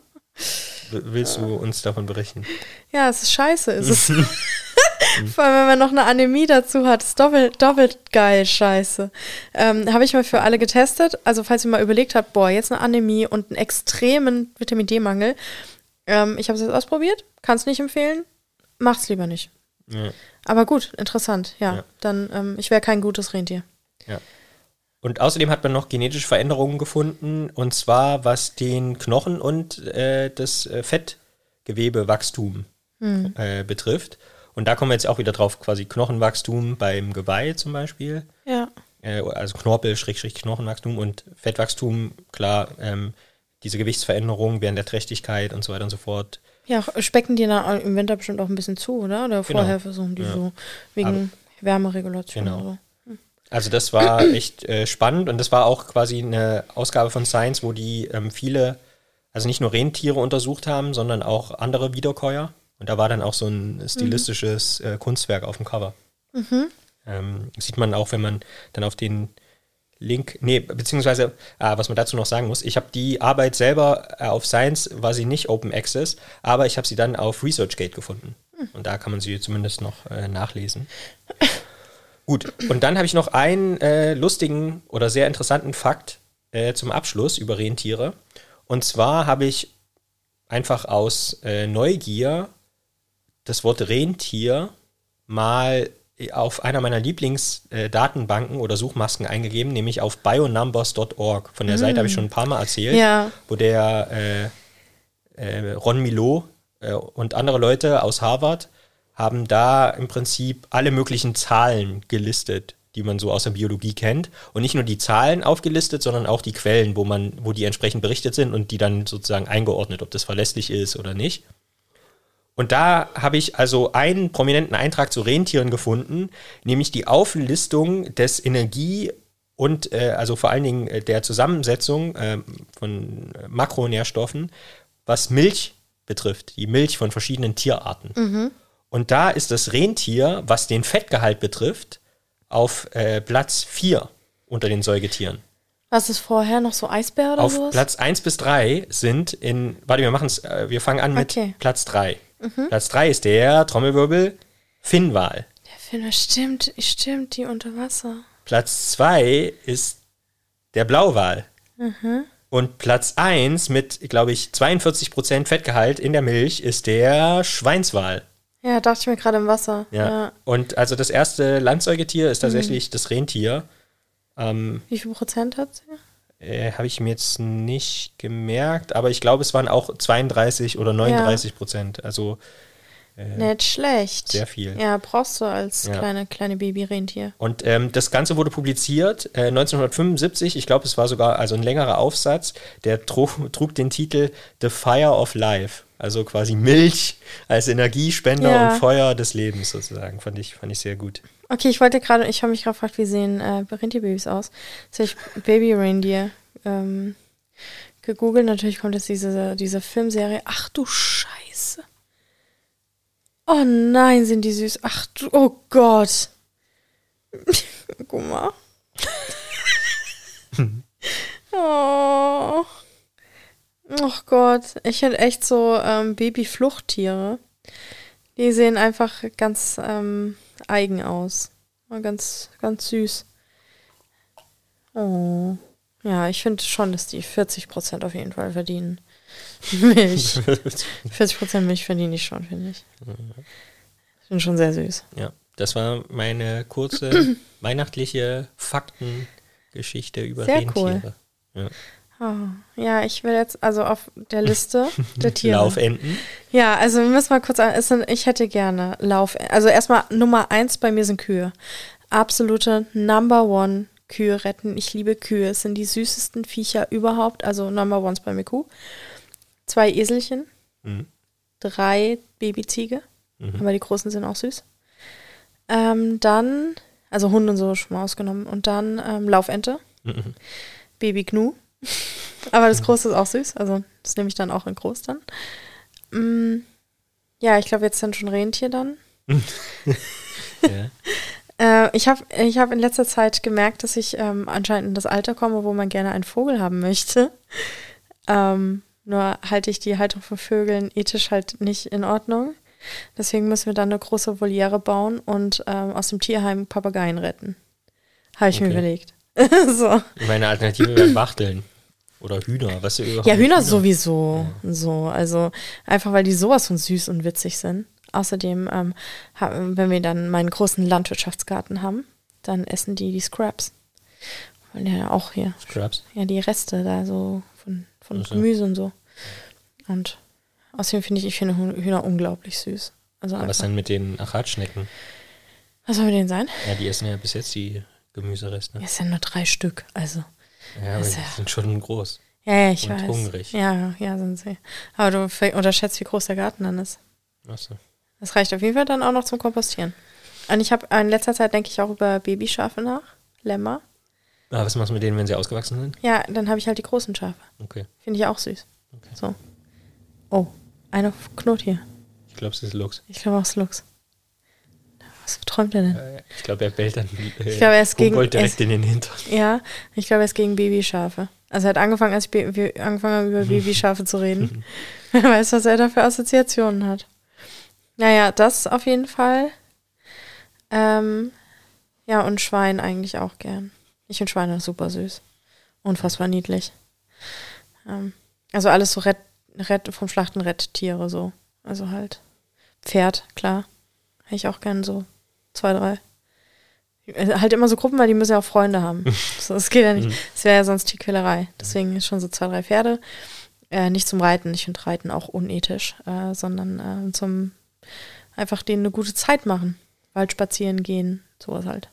Willst du uns davon berichten? Ja, es ist scheiße, ist es. Vor allem, wenn man noch eine Anämie dazu hat, ist doppelt, doppelt geil, scheiße. Ähm, habe ich mal für alle getestet. Also falls ihr mal überlegt habt, boah, jetzt eine Anämie und einen extremen Vitamin-D-Mangel. Ähm, ich habe es jetzt ausprobiert, kann es nicht empfehlen, macht's lieber nicht. Ja. Aber gut, interessant, ja. ja. Dann, ähm, ich wäre kein gutes Rentier. Ja. Und außerdem hat man noch genetische Veränderungen gefunden, und zwar was den Knochen und äh, das äh, Fettgewebewachstum hm. äh, betrifft. Und da kommen wir jetzt auch wieder drauf, quasi Knochenwachstum beim Geweih zum Beispiel. Ja. Äh, also Knorpel, Schrägstrich Knochenwachstum und Fettwachstum, klar, ähm, diese Gewichtsveränderung während der Trächtigkeit und so weiter und so fort. Ja, specken die dann im Winter bestimmt auch ein bisschen zu, oder? Oder vorher genau. versuchen die ja. so wegen Aber, Wärmeregulation genau. oder so. Hm. Also das war echt äh, spannend und das war auch quasi eine Ausgabe von Science, wo die ähm, viele, also nicht nur Rentiere untersucht haben, sondern auch andere Wiederkäuer. Und da war dann auch so ein stilistisches mhm. äh, Kunstwerk auf dem Cover. Mhm. Ähm, sieht man auch, wenn man dann auf den Link, nee, beziehungsweise, ah, was man dazu noch sagen muss, ich habe die Arbeit selber äh, auf Science, war sie nicht Open Access, aber ich habe sie dann auf ResearchGate gefunden. Mhm. Und da kann man sie zumindest noch äh, nachlesen. Gut, und dann habe ich noch einen äh, lustigen oder sehr interessanten Fakt äh, zum Abschluss über Rentiere. Und zwar habe ich einfach aus äh, Neugier das Wort Rentier mal auf einer meiner Lieblingsdatenbanken äh, oder Suchmasken eingegeben, nämlich auf bionumbers Punkt org. Von der mm. Seite habe ich schon ein paar Mal erzählt, ja. wo der äh, äh, Ron Milot äh, und andere Leute aus Harvard haben da im Prinzip alle möglichen Zahlen gelistet, die man so aus der Biologie kennt. Und nicht nur die Zahlen aufgelistet, sondern auch die Quellen, wo man, wo die entsprechend berichtet sind und die dann sozusagen eingeordnet, ob das verlässlich ist oder nicht. Und da habe ich also einen prominenten Eintrag zu Rentieren gefunden, nämlich die Auflistung des Energie- und äh, also vor allen Dingen äh, der Zusammensetzung äh, von Makronährstoffen, was Milch betrifft, die Milch von verschiedenen Tierarten. Mhm. Und da ist das Rentier, was den Fettgehalt betrifft, auf äh, Platz vier unter den Säugetieren. Was ist vorher noch so Eisbär oder auf sowas? Auf Platz eins bis drei sind in, warte, wir machen's, äh, wir fangen an mit okay. Platz drei. Mhm. Platz drei ist der, Trommelwirbel, Finnwal. Der Finnwal, stimmt, stimmt, die unter Wasser. Platz zwei ist der Blauwal. Mhm. Und Platz eins mit, glaube ich, zweiundvierzig Prozent Fettgehalt in der Milch ist der Schweinswal. Ja, dachte ich mir gerade im Wasser. Ja. ja. Und also das erste Landsäugetier ist tatsächlich mhm. das Rentier. Ähm, Wie viel Prozent hat sie? Äh, habe ich mir jetzt nicht gemerkt, aber ich glaube, es waren auch zweiunddreißig oder neununddreißig ja. Prozent. Also äh, nicht schlecht. Sehr viel. Ja, brauchst du als ja. kleine, kleine Baby-Rentier. Und ähm, das Ganze wurde publiziert äh, neunzehnhundertfünfundsiebzig. Ich glaube, es war sogar also ein längerer Aufsatz. Der trug, trug den Titel The Fire of Life. Also quasi Milch als Energiespender ja. und Feuer des Lebens sozusagen. Fand ich, fand ich sehr gut. Okay, ich wollte gerade, ich habe mich gerade gefragt, wie sehen äh, Rentierbabys aus? Jetzt habe ich Baby-Reindeer ähm, gegoogelt. Natürlich kommt jetzt diese, diese Filmserie. Ach du Scheiße. Oh nein, sind die süß. Ach du, oh Gott. Guck mal. oh. Oh Gott. Ich hätte echt so ähm, Babyfluchttiere. Die sehen einfach ganz ähm, eigen aus. Ganz, ganz süß. Oh. Ja, ich finde schon, dass die vierzig Prozent auf jeden Fall verdienen. Milch. vierzig Prozent Milch verdiene ich schon, finde ich. Ich finde schon sehr süß. Ja, das war meine kurze weihnachtliche Faktengeschichte über sehr Rentiere. Cool. Ja. Oh, ja, ich will jetzt, also auf der Liste der Tiere. Laufenten. Ja, also wir müssen mal kurz, es sind, ich hätte gerne Laufenten. Also erstmal Nummer eins bei mir sind Kühe. Absolute Number One Kühe retten. Ich liebe Kühe. Es sind die süßesten Viecher überhaupt. Also Number One ist bei mir Kuh. Zwei Eselchen. Mhm. Drei Babyziege. Mhm. Aber die großen sind auch süß. Ähm, dann, also Hunde und so schon mal ausgenommen. Und dann ähm, Laufente. Mhm. Baby Gnu. Aber das Große ist auch süß, also das nehme ich dann auch in groß dann. Mm, ja, ich glaube, jetzt sind schon Rentier dann. Ja. äh, ich habe ich hab in letzter Zeit gemerkt, dass ich ähm, anscheinend in das Alter komme, wo man gerne einen Vogel haben möchte. Ähm, nur halte ich die Haltung von Vögeln ethisch halt nicht in Ordnung. Deswegen müssen wir dann eine große Voliere bauen und ähm, aus dem Tierheim Papageien retten. Habe ich okay. mir überlegt. So. Meine Alternative wären Wachteln. Oder Hühner, was du überhaupt Ja, Hühner, Hühner sowieso. Ja. So, also einfach, weil die sowas von süß und witzig sind. Außerdem, ähm, wenn wir dann meinen großen Landwirtschaftsgarten haben, dann essen die die Scraps. Weil ja auch hier. Scraps? Ja, die Reste da so von, von also. Gemüse und so. Und außerdem finde ich, ich finde Hühner unglaublich süß. Also Aber was denn mit den Achatschnecken? Was soll mit denen sein? Ja, die essen ja bis jetzt die Gemüsereste. Es sind nur drei Stück, also. Ja, aber die ja sind schon groß. Ja, ja, ich und weiß. hungrig. Ja, ja, sind sie. Aber du unterschätzt, wie groß der Garten dann ist. Ach so. Das reicht auf jeden Fall dann auch noch zum Kompostieren. Und ich habe in letzter Zeit, denke ich, auch über Babyschafe nach. Lämmer. Ah, was machst du mit denen, wenn sie ausgewachsen sind? Ja, dann habe ich halt die großen Schafe. Okay. Finde ich auch süß. Okay. So. Oh, eine Knot hier. Ich glaube, es ist Lux. Ich glaube auch, es ist Lux. Was träumt er denn? Ich glaube, er bellt dann äh, ich glaube, er ist gegen, direkt er ist, in den Hintern. Ja, ich glaube, er ist gegen Babyschafe. Also er hat angefangen, als ich Be- wir angefangen haben, über Babyschafe zu reden. Wer weiß, was er da für Assoziationen hat. Naja, das auf jeden Fall. Ähm, ja, und Schwein eigentlich auch gern. Ich finde Schweine super süß. Unfassbar niedlich. Ähm, also alles so Rett, Rett, vom Schlachten Retttiere so. Also halt Pferd, klar. Hätte ich auch gern so zwei, drei. Halt immer so Gruppen, weil die müssen ja auch Freunde haben. So, das geht ja nicht. Das wäre ja sonst Tierquälerei. Deswegen ist schon so zwei, drei Pferde. Äh, nicht zum Reiten. Ich finde Reiten auch unethisch, äh, sondern äh, zum einfach denen eine gute Zeit machen. Wald spazieren gehen, sowas halt.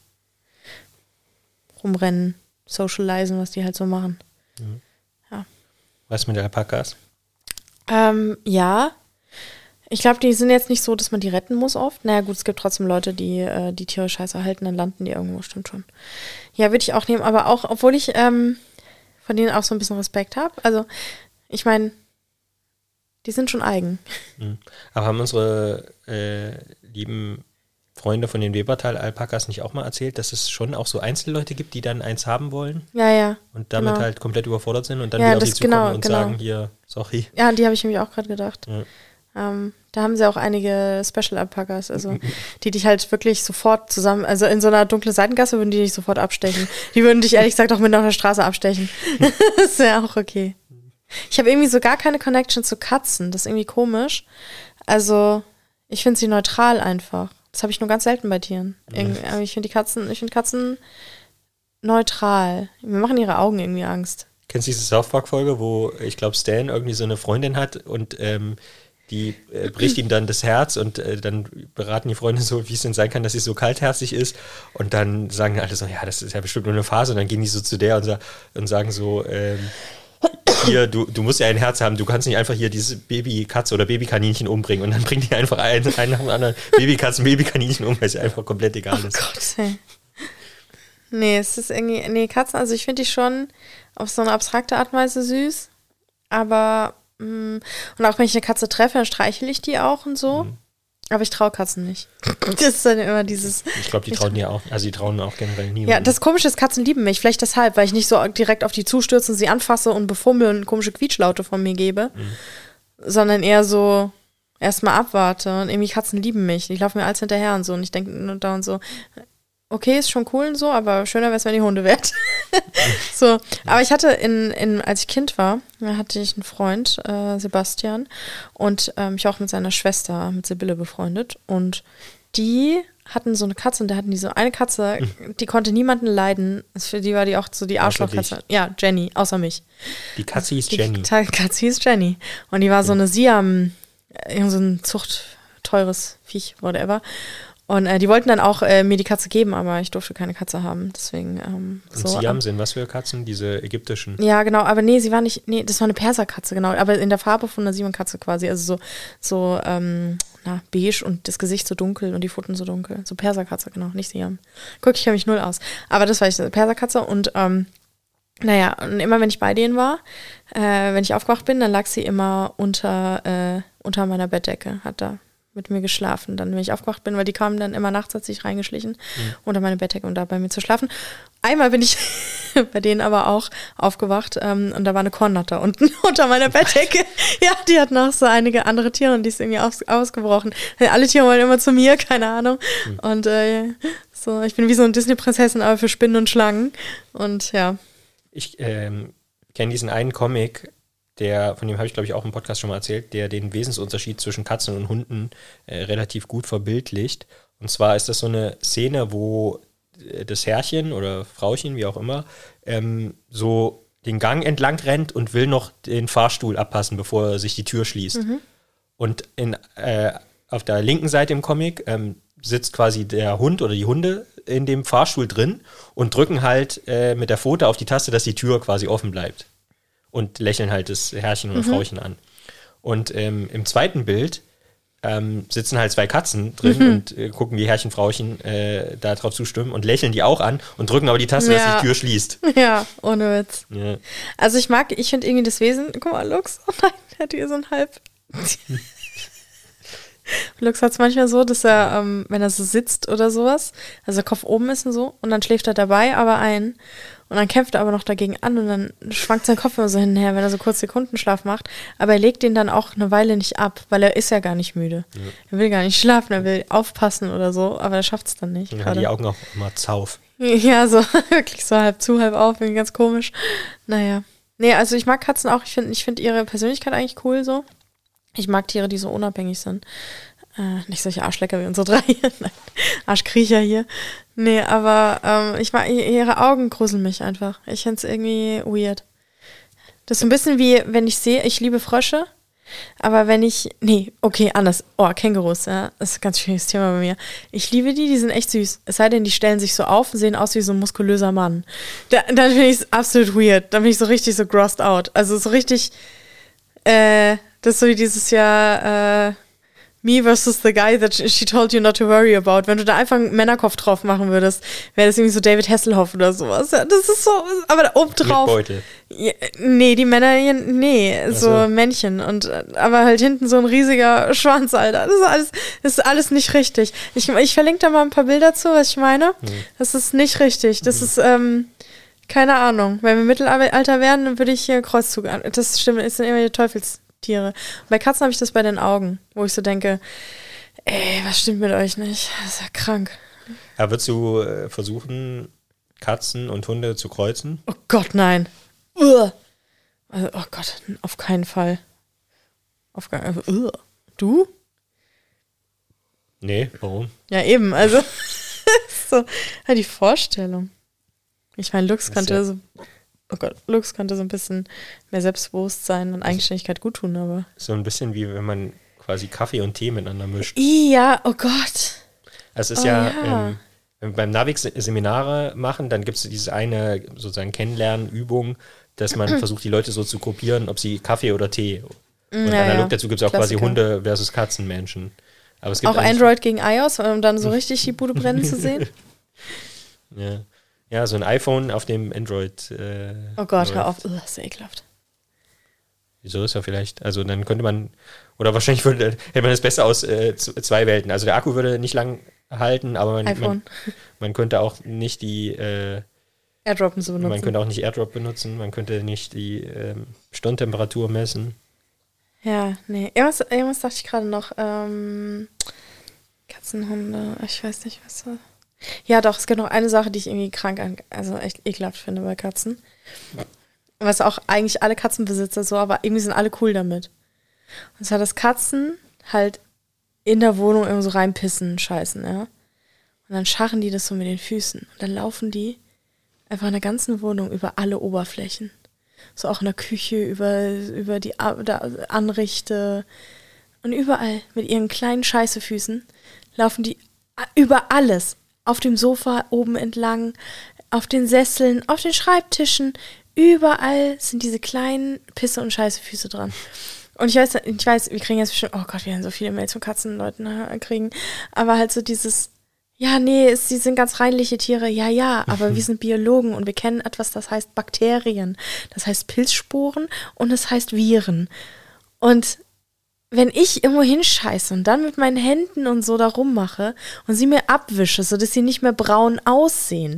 Rumrennen, socialisen, was die halt so machen. Mhm. Ja. Was mit Alpakas? Ähm, ja. Ich glaube, die sind jetzt nicht so, dass man die retten muss oft. Naja gut, es gibt trotzdem Leute, die äh, die Tiere scheiße halten, dann landen die irgendwo, stimmt schon. Ja, würde ich auch nehmen, aber auch, obwohl ich ähm, von denen auch so ein bisschen Respekt habe. Also, ich meine, die sind schon eigen. Mhm. Aber haben unsere äh, lieben Freunde von den Webertal-Alpakas nicht auch mal erzählt, dass es schon auch so Einzelleute gibt, die dann eins haben wollen? Ja, ja. Und damit genau. halt komplett überfordert sind und dann ja, wieder auf die zukommen genau, und genau. sagen, hier, sorry. Ja, die habe ich nämlich auch gerade gedacht. Ja. Ähm, da haben sie auch einige Special-Alpakas, also die dich halt wirklich sofort zusammen, also in so einer dunklen Seitengasse würden die dich sofort abstechen. Die würden dich ehrlich gesagt auch mit auf der Straße abstechen. Das wäre auch okay. Ich habe irgendwie so gar keine Connection zu Katzen, das ist irgendwie komisch. Also ich finde sie neutral einfach. Das habe ich nur ganz selten bei Tieren. Irgendwie, aber ich finde die Katzen, ich finde Katzen neutral. Mir machen ihre Augen irgendwie Angst. Kennst du diese South Park-Folge, wo ich glaube Stan irgendwie so eine Freundin hat und ähm, die äh, bricht ihm dann das Herz und äh, dann beraten die Freunde so, wie es denn sein kann, dass sie so kaltherzig ist und dann sagen alle so, ja, das ist ja bestimmt nur eine Phase und dann gehen die so zu der und, sa- und sagen so, ähm, hier, du, du musst ja ein Herz haben, du kannst nicht einfach hier diese Babykatze oder Babykaninchen umbringen und dann bringt die einfach einen, einen nach dem anderen Babykatzen, Babykaninchen um, weil es einfach komplett egal ist. Oh Gott, ey. Nee, es ist irgendwie, nee, Katzen, also ich finde die schon auf so eine abstrakte Art und Weise süß, aber mh, und auch wenn ich eine Katze treffe, dann streichel ich die auch und so, mhm. aber ich traue Katzen nicht. Das ist dann immer dieses... Ich glaube, die trauen ja auch, also die trauen auch generell niemanden. Ja, das Komische ist, Katzen lieben mich, vielleicht deshalb, weil ich nicht so direkt auf die zustürze und sie anfasse und befummel und komische Quietschlaute von mir gebe, mhm. sondern eher so erstmal abwarte und irgendwie Katzen lieben mich, die laufen mir alles hinterher und so und ich denke nur da und so, okay, ist schon cool und so, aber schöner wäre es, wenn die Hunde wären. So, aber ich hatte, in, in, als ich Kind war, da hatte ich einen Freund, äh, Sebastian, und ähm, ich war auch mit seiner Schwester, mit Sibylle befreundet, und die hatten so eine Katze, und da hatten die so eine Katze, die konnte niemanden leiden. Für die war die auch so die Arschlochkatze. Ja, Jenny, außer mich. Die Katze hieß die Jenny. Die Katze hieß Jenny. Und die war so eine Siam, irgend so ein Zucht, teures Viech, whatever. Und äh, die wollten dann auch äh, mir die Katze geben, aber ich durfte keine Katze haben. Deswegen ähm, so. Und Siam sind was für Katzen? Diese ägyptischen? Ja, genau. Aber nee, sie war nicht, nee, das war eine Perserkatze, genau. Aber in der Farbe von einer Siam-Katze quasi. Also so, so ähm, na, beige und das Gesicht so dunkel und die Pfoten so dunkel. So Perserkatze, genau, nicht Siam. Guck, ich kenne mich null aus. Aber das war ich, Perserkatze. Und ähm, naja, und immer wenn ich bei denen war, äh, wenn ich aufgewacht bin, dann lag sie immer unter, äh, unter meiner Bettdecke, hat da mit mir geschlafen, dann, wenn ich aufgewacht bin, weil die kamen dann immer nachts, hat sich reingeschlichen mhm. unter meine Bettdecke und da bei mir zu schlafen. Einmal bin ich bei denen aber auch aufgewacht ähm, und da war eine Kornnatter unten unter meiner Bettdecke. Ja, die hat noch so einige andere Tiere und die ist irgendwie aus, ausgebrochen. Alle Tiere wollen immer zu mir, keine Ahnung. Mhm. Und äh, so, ich bin wie so eine Disney-Prinzessin, aber für Spinnen und Schlangen. Und ja. Ich ähm, kenne diesen einen Comic, der, von dem habe ich, glaube ich, auch im Podcast schon mal erzählt, der den Wesensunterschied zwischen Katzen und Hunden äh, relativ gut verbildlicht. Und zwar ist das so eine Szene, wo äh, das Herrchen oder Frauchen, wie auch immer, ähm, so den Gang entlang rennt und will noch den Fahrstuhl abpassen, bevor sich die Tür schließt. Mhm. Und in, äh, auf der linken Seite im Comic ähm, sitzt quasi der Hund oder die Hunde in dem Fahrstuhl drin und drücken halt äh, mit der Pfote auf die Taste, dass die Tür quasi offen bleibt. Und lächeln halt das Herrchen oder mhm. Frauchen an. Und ähm, im zweiten Bild ähm, sitzen halt zwei Katzen drin mhm. und äh, gucken, wie Herrchen, Frauchen äh, da drauf zustimmen und lächeln die auch an und drücken aber die Taste, ja. dass die Tür schließt. Ja, ohne Witz. Ja. Also ich mag, ich finde irgendwie das Wesen, guck mal, Lux, oh nein, der hat hier so ein halb... Lux hat es manchmal so, dass er, ähm, wenn er so sitzt oder sowas, also der Kopf oben ist und so, und dann schläft er dabei aber ein und dann kämpft er aber noch dagegen an und dann schwankt sein Kopf immer so hin und her, wenn er so kurz Sekundenschlaf macht, aber er legt den dann auch eine Weile nicht ab, weil er ist ja gar nicht müde. Ja. Er will gar nicht schlafen, er will aufpassen oder so, aber er schafft es dann nicht. Ja, die Augen auch immer zauf. Ja, so wirklich so halb zu, halb auf, irgendwie ganz komisch. Naja. Nee, also ich mag Katzen auch, ich finde ich find ihre Persönlichkeit eigentlich cool so. Ich mag Tiere, die so unabhängig sind. Äh, nicht solche Arschlecker wie unsere drei hier. Nein, Arschkriecher hier. Nee, aber ähm, ich mag, ihre Augen gruseln mich einfach. Ich finde es irgendwie weird. Das ist so ein bisschen wie, wenn ich sehe, ich liebe Frösche, aber wenn ich, nee, okay, anders. Oh, Kängurus, ja, das ist ein ganz schwieriges Thema bei mir. Ich liebe die, die sind echt süß. Es sei denn, die stellen sich so auf und sehen aus wie so ein muskulöser Mann. Da, dann finde ich es absolut weird. Dann bin ich so richtig so grossed out. Also so richtig, äh, das ist so wie dieses Jahr, äh, Me versus the guy that she told you not to worry about. Wenn du da einfach einen Männerkopf drauf machen würdest, wäre das irgendwie so David Hasselhoff oder sowas. Ja, das ist so, aber da oben drauf. Mit Beute. Ja, nee, die Männer hier, nee, so, so Männchen. Und, aber halt hinten so ein riesiger Schwanz, Alter. Das ist alles, das ist alles nicht richtig. Ich, ich verlinke da mal ein paar Bilder zu, was ich meine. Hm. Das ist nicht richtig. Das hm. ist, ähm, keine Ahnung. Wenn wir Mittelalter werden, dann würde ich hier Kreuzzug an. Das stimmt, ist dann immer die Teufels. Tiere. Bei Katzen habe ich das bei den Augen, wo ich so denke, ey, was stimmt mit euch nicht? Das ist ja krank. Aber würdest du äh, versuchen, Katzen und Hunde zu kreuzen? Oh Gott, nein. Uah. Also, oh Gott, auf keinen Fall. Auf gar, also, uh. Du? Nee, warum? Ja, eben, also so, ja, die Vorstellung. Ich meine, Lux könnte ja so Oh Gott, Lux könnte so ein bisschen mehr Selbstbewusstsein und Eigenständigkeit gut tun, aber... So ein bisschen wie wenn man quasi Kaffee und Tee miteinander mischt. Ja, oh Gott. Es ist oh, ja, ja. Ähm, wenn wir beim Navix Seminare machen, dann gibt es diese eine sozusagen Kennenlernübung, dass man versucht, die Leute so zu kopieren, ob sie Kaffee oder Tee. Und ja, analog ja. dazu gibt es auch Klassiker. Quasi Hunde versus Katzenmenschen. Aber es gibt auch Android gegen iOS, um dann so richtig die Bude brennen zu sehen. Ja. Ja, so ein iPhone auf dem Android. Äh, oh Gott, läuft. Hör auf. Ugh, das ist ekelhaft. Wieso ist ja vielleicht, also dann könnte man, oder wahrscheinlich würde, hätte man das besser aus äh, zwei Welten. Also der Akku würde nicht lang halten, aber man, man, man könnte auch nicht die äh, Airdroppen so benutzen. Man könnte auch nicht Airdrop benutzen, man könnte nicht die ähm, Stirntemperatur messen. Ja, nee. Irgendwas, irgendwas dachte ich gerade noch. Ähm, Katzenhunde, ich weiß nicht, was war. Ja, doch, es gibt noch eine Sache, die ich irgendwie krank, an, also echt ekelhaft finde bei Katzen. Was auch eigentlich alle Katzenbesitzer so, aber irgendwie sind alle cool damit. Und zwar, dass Katzen halt in der Wohnung irgendwo so reinpissen, scheißen, ja. Und dann scharren die das so mit den Füßen. Und dann laufen die einfach in der ganzen Wohnung über alle Oberflächen. So auch in der Küche, über, über die Anrichte und überall mit ihren kleinen Scheißefüßen laufen die über alles. Auf dem Sofa oben entlang, auf den Sesseln, auf den Schreibtischen. Überall sind diese kleinen Pisse- und Scheißefüße dran. Und ich weiß, ich weiß, wir kriegen jetzt bestimmt, oh Gott, wir werden so viele Mails von Katzenleuten kriegen. Aber halt so dieses, ja, nee, es, sie sind ganz reinliche Tiere. Ja, ja, aber wir sind Biologen und wir kennen etwas, das heißt Bakterien. Das heißt Pilzsporen und das heißt Viren. Und wenn ich irgendwo hinscheiße und dann mit meinen Händen und so da rummache und sie mir abwische, sodass sie nicht mehr braun aussehen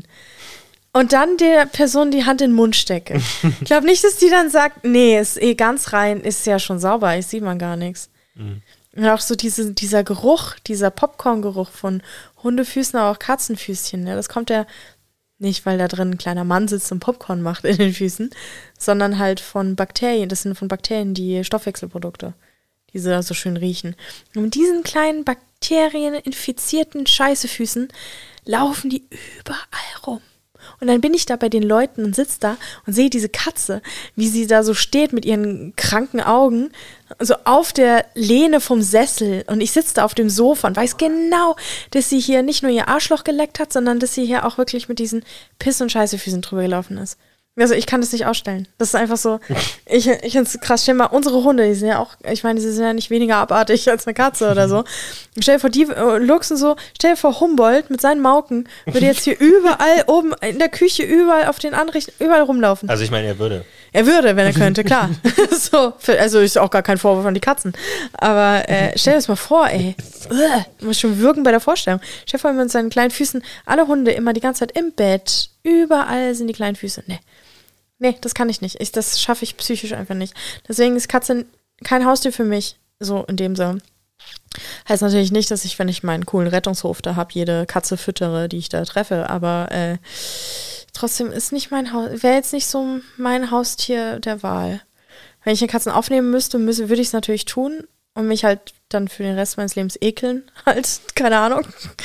und dann der Person die Hand in den Mund stecke. Ich glaube nicht, dass die dann sagt, nee, ist eh ganz rein, ist ja schon sauber, ich sieht man gar nichts. Mhm. Und auch so diese, dieser Geruch, dieser Popcorn-Geruch von Hundefüßen, aber auch Katzenfüßchen, ja, das kommt ja nicht, weil da drin ein kleiner Mann sitzt und Popcorn macht in den Füßen, sondern halt von Bakterien, das sind von Bakterien die Stoffwechselprodukte, die so, so schön riechen. Und mit diesen kleinen bakterieninfizierten Scheißefüßen laufen die überall rum. Und dann bin ich da bei den Leuten und sitze da und sehe diese Katze, wie sie da so steht mit ihren kranken Augen, so auf der Lehne vom Sessel. Und ich sitze da auf dem Sofa und weiß genau, dass sie hier nicht nur ihr Arschloch geleckt hat, sondern dass sie hier auch wirklich mit diesen Piss- und Scheißefüßen drüber gelaufen ist. Also ich kann das nicht ausstellen. Das ist einfach so, ich, ich finde es krass. Stell dir mal, unsere Hunde, die sind ja auch, ich meine, sie sind ja nicht weniger abartig als eine Katze oder so. Stell dir vor, die äh, luchsen so, stell dir vor, Humboldt mit seinen Mauken würde jetzt hier überall oben in der Küche, überall auf den Anrichten, überall rumlaufen. Also ich meine, er würde. Er würde, wenn er könnte, klar. So, für, also ist auch gar kein Vorwurf an die Katzen. Aber äh, stell dir das mal vor, ey. Uah, muss schon wirken bei der Vorstellung. Stell dir vor, mit seinen kleinen Füßen, alle Hunde immer die ganze Zeit im Bett, überall sind die kleinen Füße. Nee. Nee, das kann ich nicht. Ich, das schaffe ich psychisch einfach nicht. Deswegen ist Katze kein Haustier für mich, so in dem Sinne. Heißt natürlich nicht, dass ich, wenn ich meinen coolen Rettungshof da habe, jede Katze füttere, die ich da treffe, aber äh, trotzdem ist nicht mein Haus, wäre jetzt nicht so mein Haustier der Wahl. Wenn ich eine Katzen aufnehmen müsste, müsste würde ich es natürlich tun und mich halt dann für den Rest meines Lebens ekeln, halt, keine Ahnung.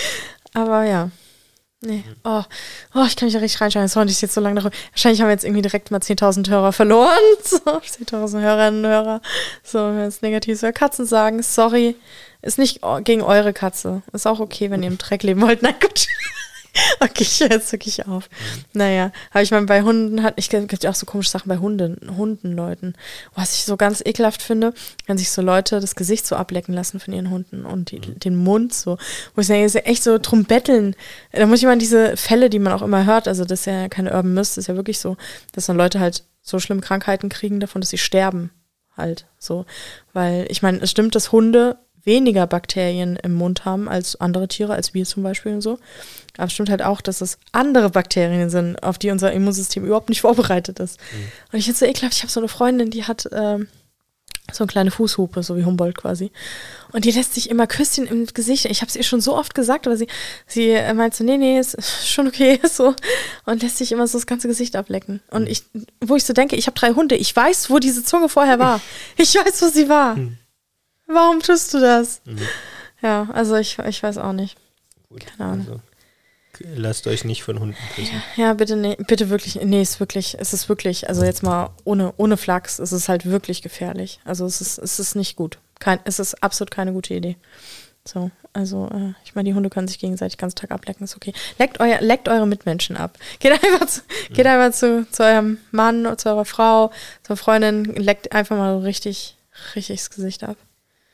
Aber ja. Nee. Oh. oh, ich kann mich da richtig reinschreiben. Sorry, ich jetzt so lange darüber. Wahrscheinlich haben wir jetzt irgendwie direkt mal zehntausend Hörer verloren. So, zehntausend Hörerinnen und Hörer. So, wenn wir jetzt Negatives über Katzen sagen. Sorry. Ist nicht gegen eure Katze. Ist auch okay, wenn ihr im Dreck leben wollt. Nein, gut. Okay, ich höre jetzt wirklich auf. Naja, aber ich meine, bei Hunden hat, ich gibt ja auch so komische Sachen bei Hunden, Hundenleuten. Was ich so ganz ekelhaft finde, wenn sich so Leute das Gesicht so ablecken lassen von ihren Hunden und die, den Mund so. Wo ich denke, das ist ja echt so drum betteln. Da muss ich mal an diese Fälle, die man auch immer hört, also das ist ja keine Urban Myth, das ist ja wirklich so, dass dann Leute halt so schlimme Krankheiten kriegen davon, dass sie sterben halt so. Weil, ich meine, es stimmt, dass Hunde weniger Bakterien im Mund haben als andere Tiere, als wir zum Beispiel und so. Aber es stimmt halt auch, dass es andere Bakterien sind, auf die unser Immunsystem überhaupt nicht vorbereitet ist. Mhm. Und ich finde es so ekelhaft, ich habe so eine Freundin, die hat ähm, so eine kleine Fußhupe, so wie Humboldt quasi. Und die lässt sich immer Küsschen im Gesicht. Ich habe es ihr schon so oft gesagt, aber sie, sie meint so, nee, nee, ist schon okay, so. Und lässt sich immer so das ganze Gesicht ablecken. Und ich, wo ich so denke, ich habe drei Hunde, ich weiß, wo diese Zunge vorher war. Ich weiß, wo sie war. Mhm. Warum tust du das? Mhm. Ja, also ich, ich weiß auch nicht. Gut, keine Ahnung. Also, lasst euch nicht von Hunden küssen. Ja, ja, bitte, nee, bitte wirklich, nee, ist wirklich, es ist wirklich, also jetzt mal ohne, ohne Flachs, es ist halt wirklich gefährlich. Also es ist, es ist nicht gut. Kein, es ist absolut keine gute Idee. So, also äh, ich meine, die Hunde können sich gegenseitig den ganzen Tag ablecken, ist okay. Leckt, euer, leckt eure Mitmenschen ab. Geht einfach, zu, mhm. geht einfach zu, zu eurem Mann oder zu eurer Frau, zur Freundin, leckt einfach mal so richtig, richtig das Gesicht ab.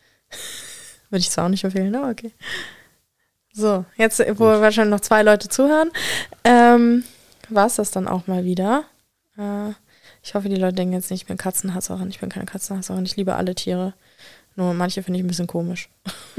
Würde ich zwar auch nicht empfehlen, aber okay. So, jetzt, wo Gut. wahrscheinlich noch zwei Leute zuhören, ähm, war es das dann auch mal wieder. Äh, ich hoffe, die Leute denken jetzt nicht, ich bin Katzenhasserin. Ich bin keine Katzenhasserin, ich liebe alle Tiere. Nur manche finde ich ein bisschen komisch.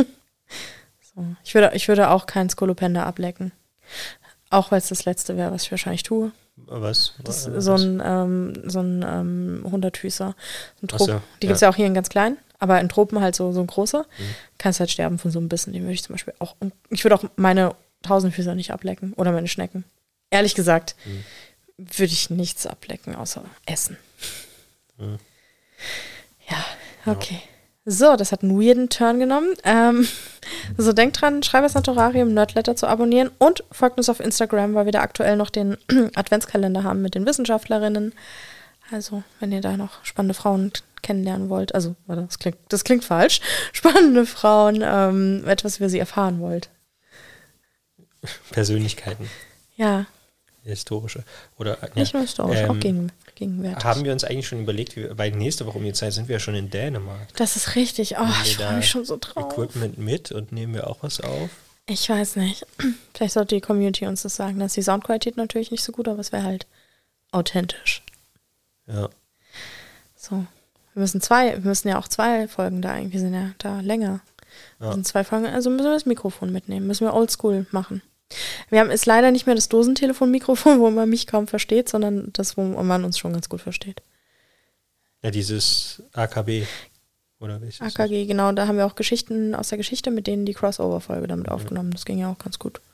So. Ich würde, ich würde auch keinen Skolopender ablecken. Auch weil es das Letzte wäre, was ich wahrscheinlich tue. Was? Das was? So ein, ähm, so ein ähm, Hundertfüßer. So ein Trop- so, die ja. gibt es ja auch hier in ganz klein. Aber in Tropen halt so, so ein großer, mhm. kannst halt sterben von so einem Bissen. Den würde ich zum Beispiel auch, ich würde auch meine Tausendfüßer nicht ablecken oder meine Schnecken. Ehrlich gesagt, mhm. würde ich nichts ablecken, außer Essen. Mhm. Ja, okay. Ja. So, das hat einen weirden Turn genommen. Ähm, so, denkt dran, Schreibers Naturarium Nerdletter zu abonnieren und folgt uns auf Instagram, weil wir da aktuell noch den Adventskalender haben mit den Wissenschaftlerinnen. Also, wenn ihr da noch spannende Frauen kennenlernen wollt, also, warte, das klingt, das klingt falsch, spannende Frauen, ähm, etwas über sie erfahren wollt. Persönlichkeiten. Ja. Historische. Oder, ja. Nicht nur historisch, ähm, auch gegen, gegenwärtig. Haben wir uns eigentlich schon überlegt, wie, weil nächste Woche um die Zeit sind wir ja schon in Dänemark. Das ist richtig. Oh, ich freue mich schon so drauf. Equipment mit und nehmen wir auch was auf? Ich weiß nicht. Vielleicht sollte die Community uns das sagen. Dass die Soundqualität natürlich nicht so gut, aber es wäre halt authentisch. Ja. So. Wir müssen zwei, wir müssen ja auch zwei Folgen da eigentlich, wir sind ja da länger. Ja. Wir sind zwei Folgen, also müssen wir das Mikrofon mitnehmen. Müssen wir oldschool machen. Wir haben ist leider nicht mehr das Dosentelefon-Mikrofon, wo man mich kaum versteht, sondern das, wo man uns schon ganz gut versteht. Ja, dieses A K B, oder wie ist das? A K G, genau. Da haben wir auch Geschichten aus der Geschichte, mit denen die Crossover-Folge damit mhm. aufgenommen. Das ging ja auch ganz gut.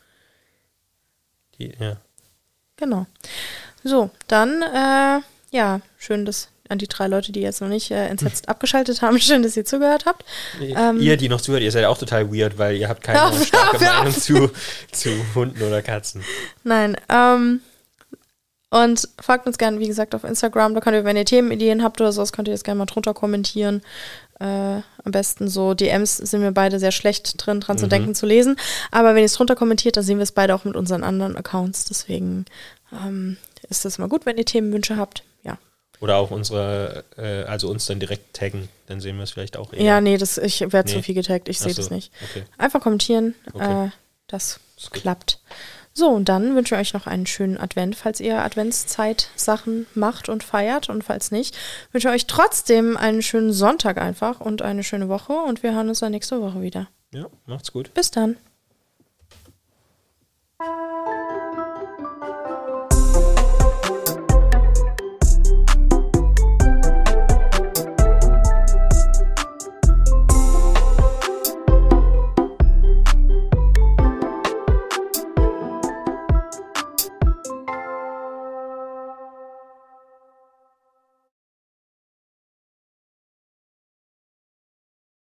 Die, ja. Genau. So, dann, äh, ja, schön, dass an die drei Leute, die jetzt noch nicht äh, entsetzt abgeschaltet haben, schön, dass ihr zugehört habt. Ähm, ihr, die noch zuhört, ihr seid auch total weird, weil ihr habt keine ja, starke ja, Meinung ja. zu, zu Hunden oder Katzen. Nein, ähm, und folgt uns gerne, wie gesagt, auf Instagram. Da könnt ihr, wenn ihr Themenideen habt oder sowas, könnt ihr das gerne mal drunter kommentieren. Äh, am besten so D Ms sind wir beide sehr schlecht drin, dran mhm. zu denken, zu lesen. Aber wenn ihr es drunter kommentiert, dann sehen wir es beide auch mit unseren anderen Accounts. Deswegen ähm, ist das mal gut, wenn ihr Themenwünsche habt. Ja. Oder auch unsere, äh, also uns dann direkt taggen, dann sehen wir es vielleicht auch eher. Ja, nee, das, ich werde nee. zu viel getaggt, ich sehe so, das nicht. Okay. Einfach kommentieren, okay. äh, das klappt. So, und dann wünsche ich euch noch einen schönen Advent, falls ihr Adventszeit-Sachen macht und feiert. Und falls nicht, wünsche ich euch trotzdem einen schönen Sonntag einfach und eine schöne Woche. Und wir hören uns dann nächste Woche wieder. Ja, macht's gut. Bis dann.